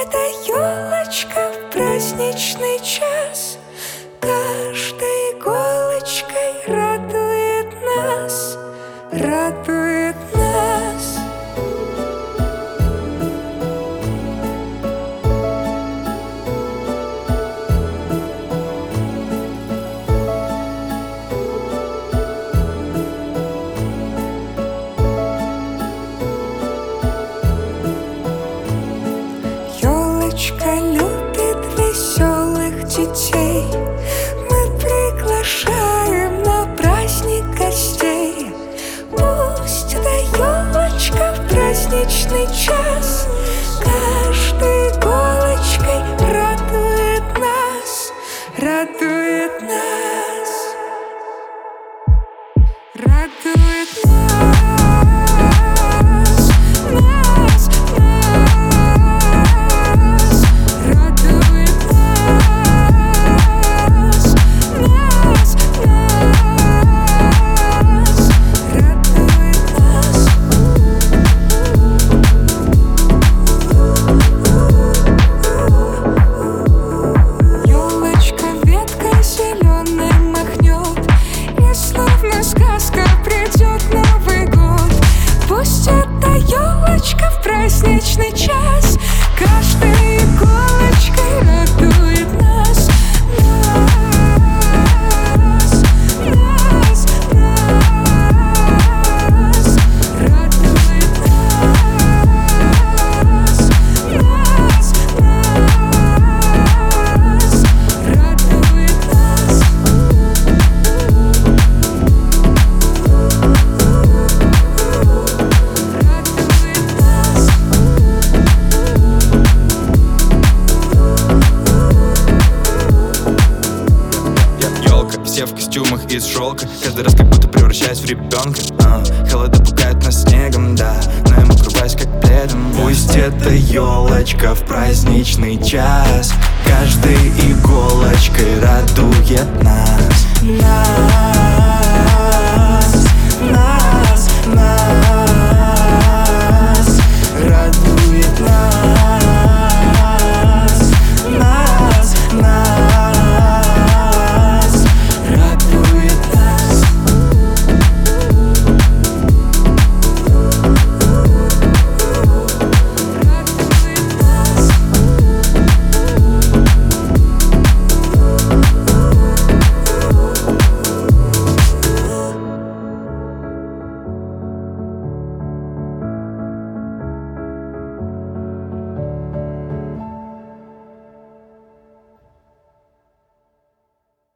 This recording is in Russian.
эта елочка в праздничный час каждой иголочкой радует нас, радует нас. Елочка любит веселых детей, мы приглашаем на праздник гостей. Пусть эта елочка в праздничный час каждой иголочкой радует нас, радует нас, радует нас. В праздничный час каждой иголочкой радует нас, нас, нас, нас, радует нас, нас, нас, радует нас. Все в костюмах из шелка, каждый раз как будто превращаюсь в ребенка. Холода пугают нас снегом, да, но я укрываюсь как пледом. Пусть эта елочка в праздничный час каждой иголочкой радует нас, нас.